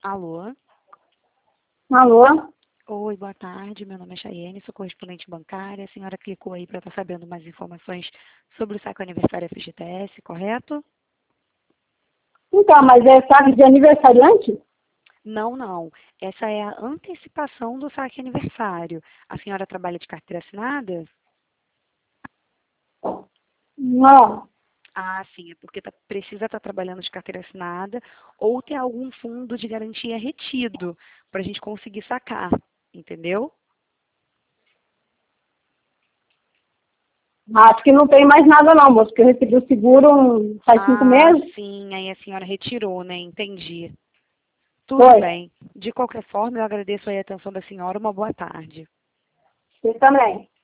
Alô? Alô? Oi, boa tarde. Meu nome é Chayene, sou correspondente bancária. A senhora clicou aí para estar sabendo mais informações sobre o saque aniversário FGTS, correto? Então, mas é saque de aniversariante? Não, não. Essa é a antecipação do saque aniversário. A senhora trabalha de carteira assinada? Não. Ah, sim, é porque precisa estar trabalhando de carteira assinada ou ter algum fundo de garantia retido para a gente conseguir sacar, entendeu? Acho que não tem mais nada não, moço, porque eu recebi o seguro faz 5 Ah, meses. sim, aí a senhora retirou, né? Entendi. Tudo Foi. bem. De qualquer forma, eu agradeço aí a atenção da senhora. Uma boa tarde. Você também.